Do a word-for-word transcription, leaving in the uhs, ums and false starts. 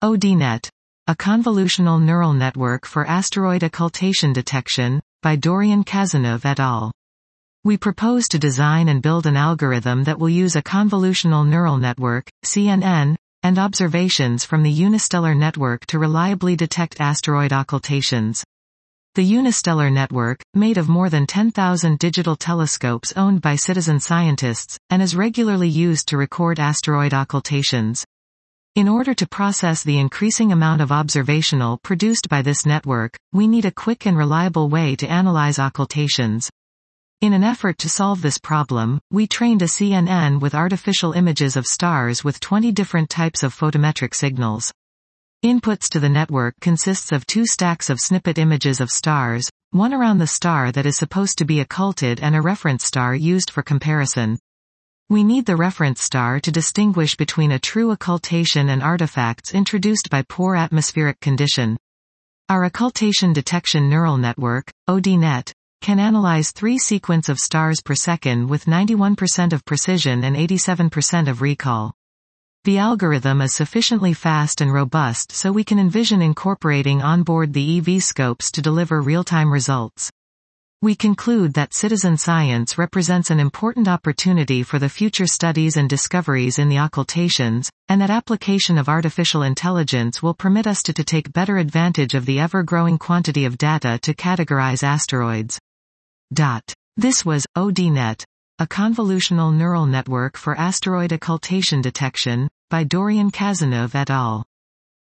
O D net. A convolutional neural network for asteroid occultation detection, by Dorian Kazanov et al. We propose to design and build an algorithm that will use a convolutional neural network, C N N, and observations from the unistellar network to reliably detect asteroid occultations. The unistellar network, made of more than ten thousand digital telescopes owned by citizen scientists, and is regularly used to record asteroid occultations. In order to process the increasing amount of observational produced by this network, we need a quick and reliable way to analyze occultations. In an effort to solve this problem, we trained a C N N with artificial images of stars with twenty different types of photometric signals. Inputs to the network consists of two stacks of snippet images of stars, one around the star that is supposed to be occulted and a reference star used for comparison. We need the reference star to distinguish between a true occultation and artifacts introduced by poor atmospheric condition. Our occultation detection neural network, O D net, can analyze three sequence of stars per second with ninety-one percent of precision and eighty-seven percent of recall. The algorithm is sufficiently fast and robust so we can envision incorporating onboard the E V scopes to deliver real-time results. We conclude that citizen science represents an important opportunity for the future studies and discoveries in the occultations, and that application of artificial intelligence will permit us to, to take better advantage of the ever-growing quantity of data to categorize asteroids. Dot. This was O D net. A convolutional neural network for asteroid occultation detection, by Dorian Kazanov et al.